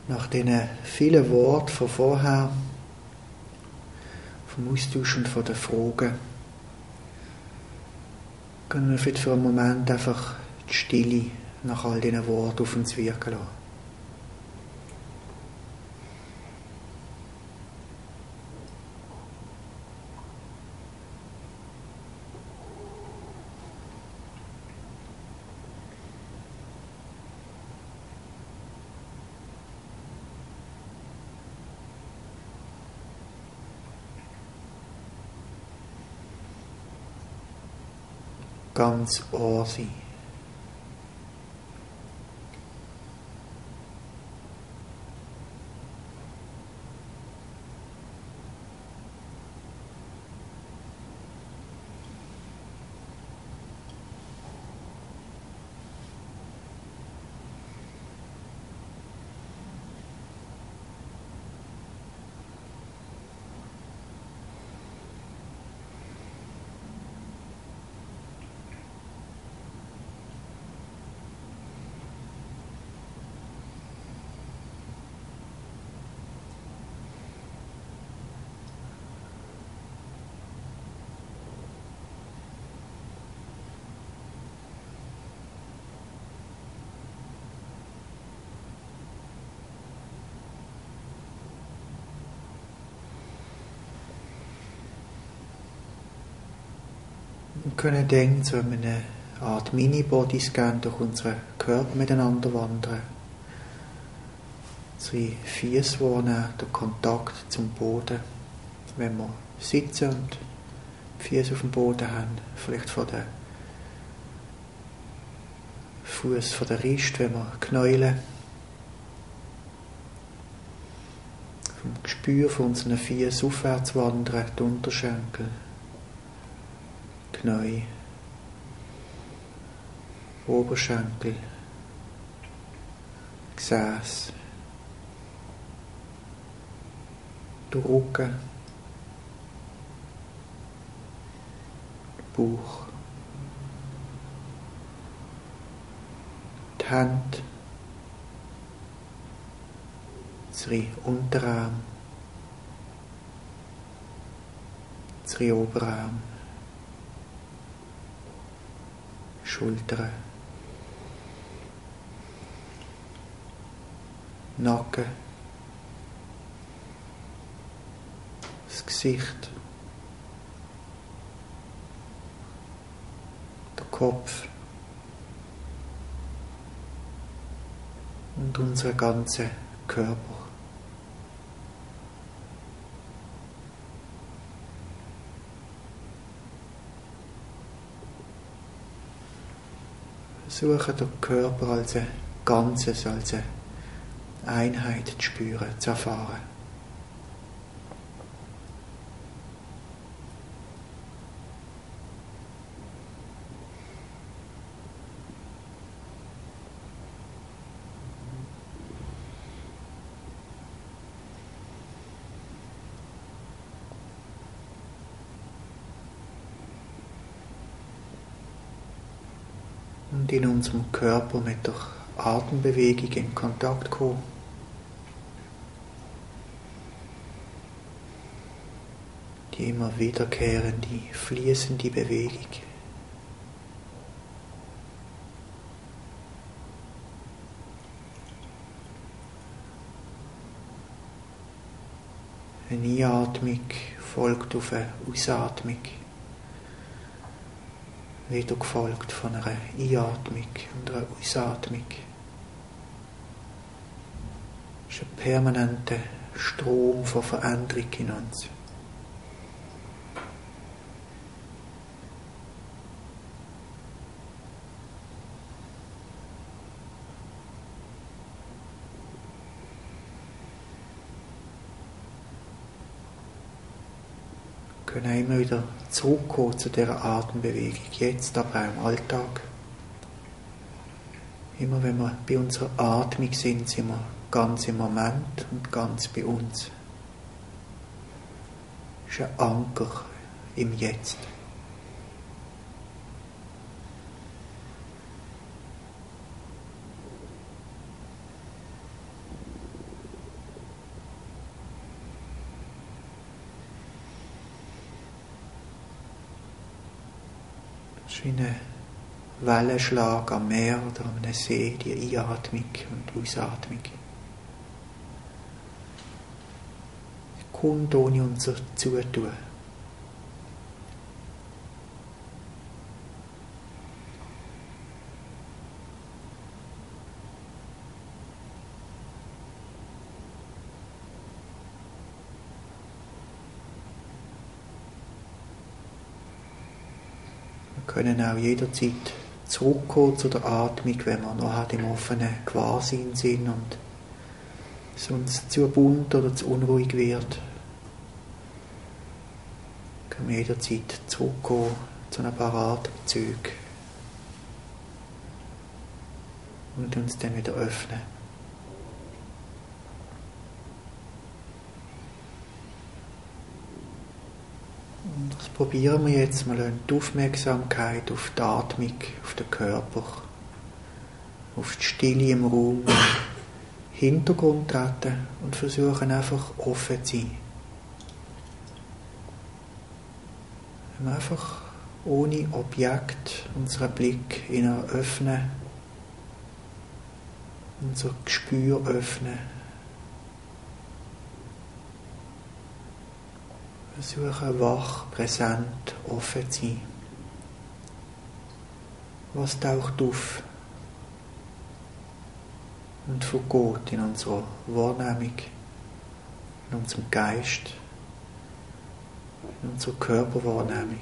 Nach diesen vielen Worten von vorher, vom Austausch und von den Fragen, können wir vielleicht für einen Moment einfach die Stille nach all diesen Worten auf uns wirken lassen. Ganz Ohr sein. Wir können dann zu einer Art Mini-Bodyscan durch unseren Körper miteinander wandern. Unsere Füße wahrnehmen, den Kontakt zum Boden. Wenn wir sitzen und die Füße auf dem Boden haben, vielleicht von den Fuß von der Rist, wenn wir knäulen. Vom Gespür von unseren Füßen aufwärts wandern, die Unterschenkel. Knie, Oberschenkel, Gesäß, der Rücken, Bauch, die Hände, unsere Unterarme, unsere Oberarme, Schultern, Nacken, das Gesicht, der Kopf und unseren ganzen Körper. Versuchen, den Körper als ein Ganzes, als eine Einheit zu spüren, zu erfahren. Und in unserem Körper mit der Atembewegung in Kontakt kommen. Die immer wiederkehrende, fließende Bewegung. Eine Einatmung folgt auf eine Ausatmung. Wieder gefolgt von einer Einatmung und einer Ausatmung. Es ist ein permanenter Strom von Veränderung in uns. Wir können immer wieder zurückkommen zu dieser Atembewegung, jetzt aber auch im Alltag. Immer wenn wir bei unserer Atmung sind, sind wir ganz im Moment und ganz bei uns. Es ist ein Anker im Jetzt. Es ist wie ein Wellenschlag am Meer oder an einem See, die Einatmung und Ausatmung. Es kommt ohne unser Zutun. Wir können auch jederzeit zurückkommen zu der Atmung, wenn wir noch im offenen Gewahrsein sind und es uns zu bunt oder zu unruhig wird. Können wir jederzeit zurückkommen zu ein paar Atemzügen und uns dann wieder öffnen. Und das probieren wir jetzt. Wir lassen die Aufmerksamkeit auf die Atmung, auf den Körper, auf die Stille im Raum, im Hintergrund treten und versuchen einfach offen zu sein. Wenn wir einfach ohne Objekt unseren Blick öffnen, unser Gespür öffnen. Versuchen wach, präsent, offen zu sein. Was taucht auf und vergeht in unserer Wahrnehmung, in unserem Geist, in unserer Körperwahrnehmung.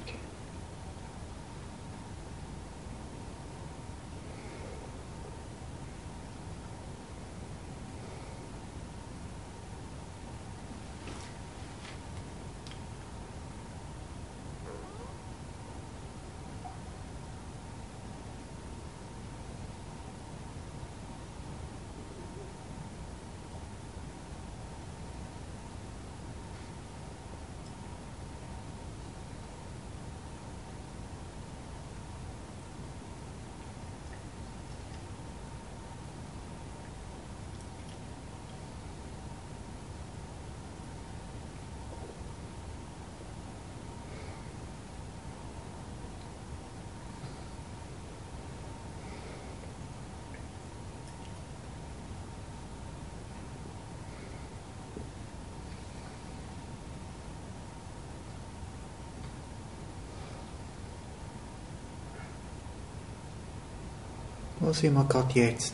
Wo sind wir gerade jetzt?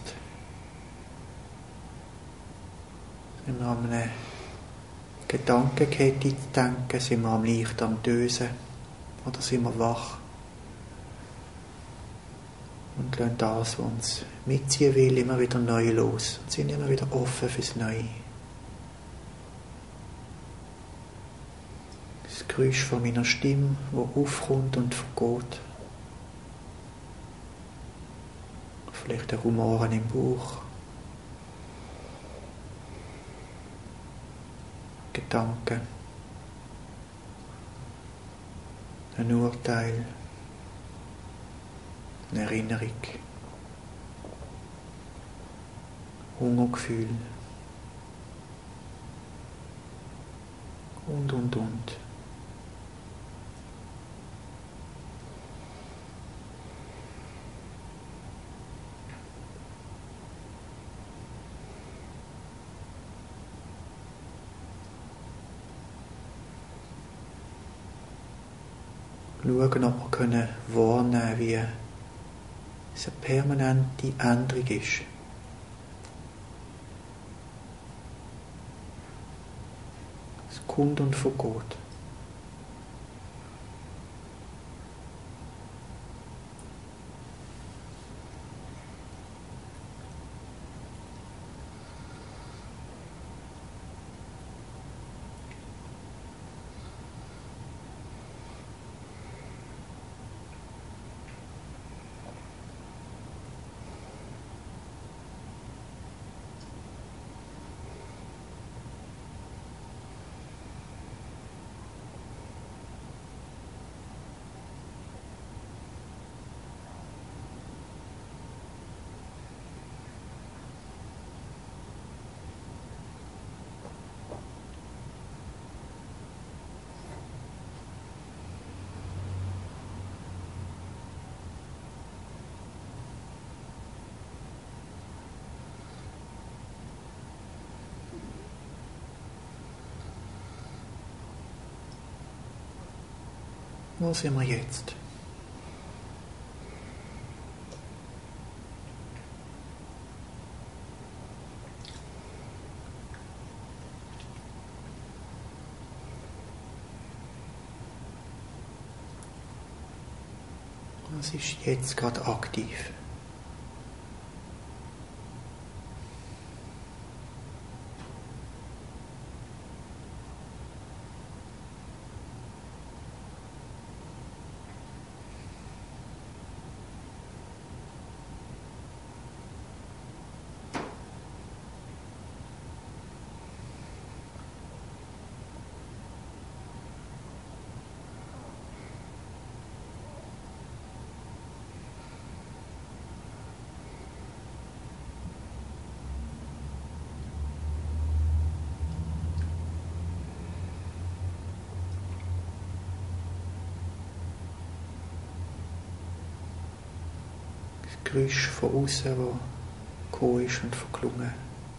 Sind wir an eine Gedankenkette zu denken? Sind wir leicht am Dösen? Oder sind wir wach? Und lassen das, was uns mitziehen will, immer wieder neu los. Und sind immer wieder offen fürs Neue. Das Geräusch von meiner Stimme, das aufkommt und vergeht. Vielleicht ein Rumoren im Bauch. Gedanken. Ein Urteil. Eine Erinnerung. Hungergefühl. Und. Schauen, ob wir wahrnehmen können, wie es eine permanente Änderung ist. Es kommt und vergeht. Wo sind wir jetzt? Was ist jetzt gerade aktiv? Das Geräusch von außen, das gekommen ist und verklungen.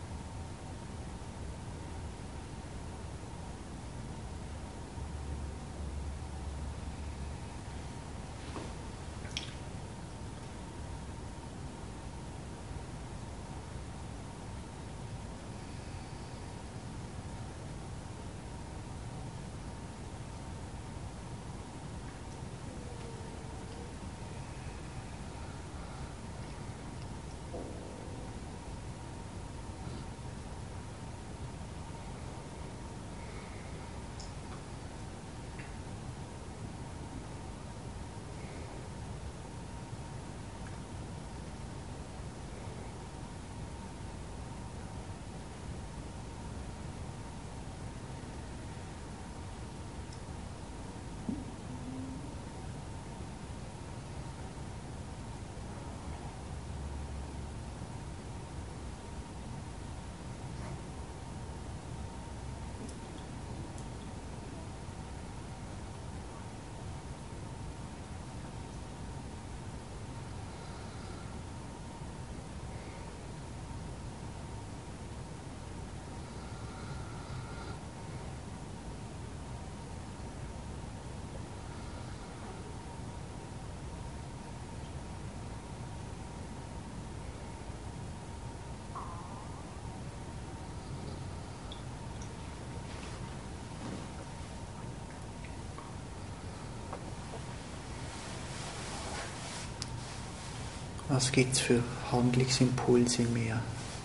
Was gibt es für Handlungsimpulse in mir?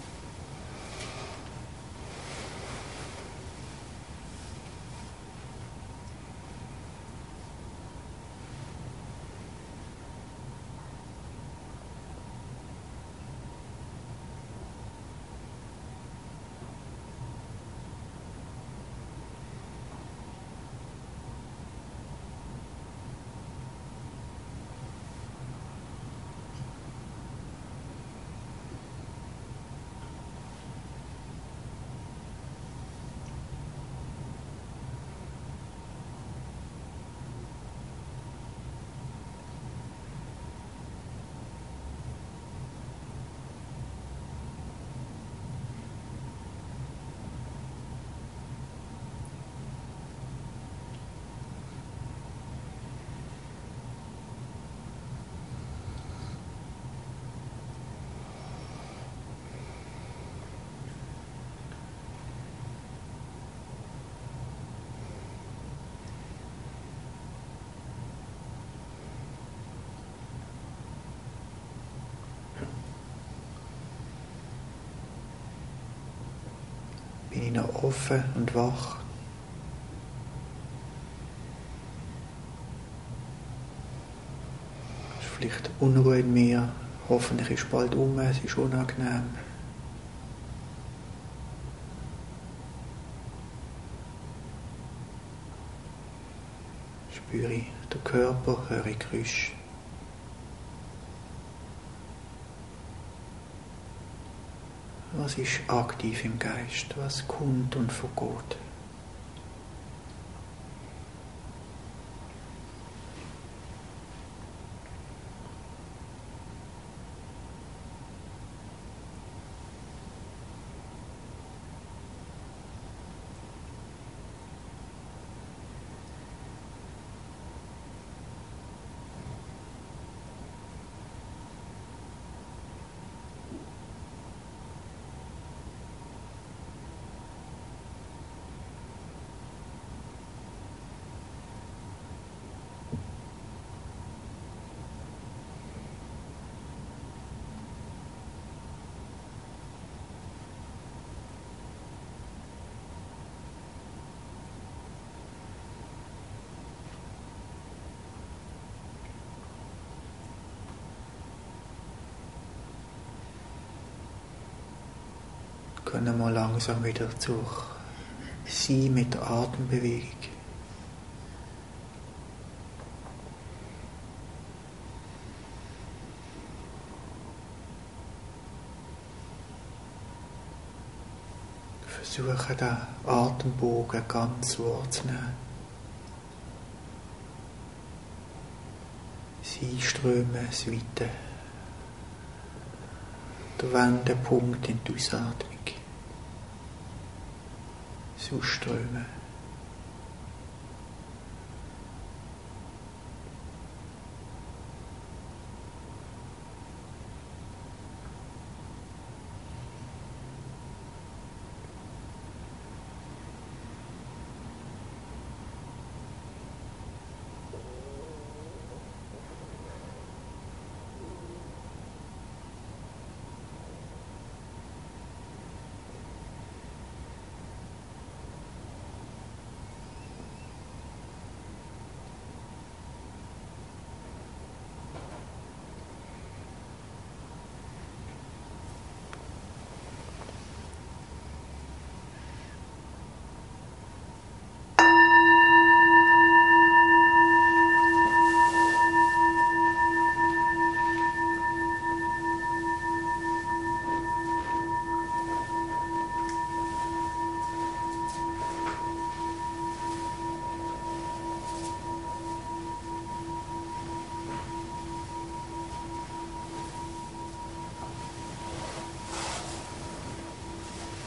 Bin ich noch offen und wach? Es ist vielleicht Unruhe in mir. Hoffentlich ist es bald um, es ist unangenehm. Spüre ich den Körper, höre ich Geräusche. Was ist aktiv im Geist? Was kommt und vergeht? können wir langsam wieder zur Sein mit der Atembewegung. Versuchen, den Atembogen ganz wahrzunehmen. Das Einströmen, das Weite. Der Wendepunkt in die Ausatmung. Das Ausströmen.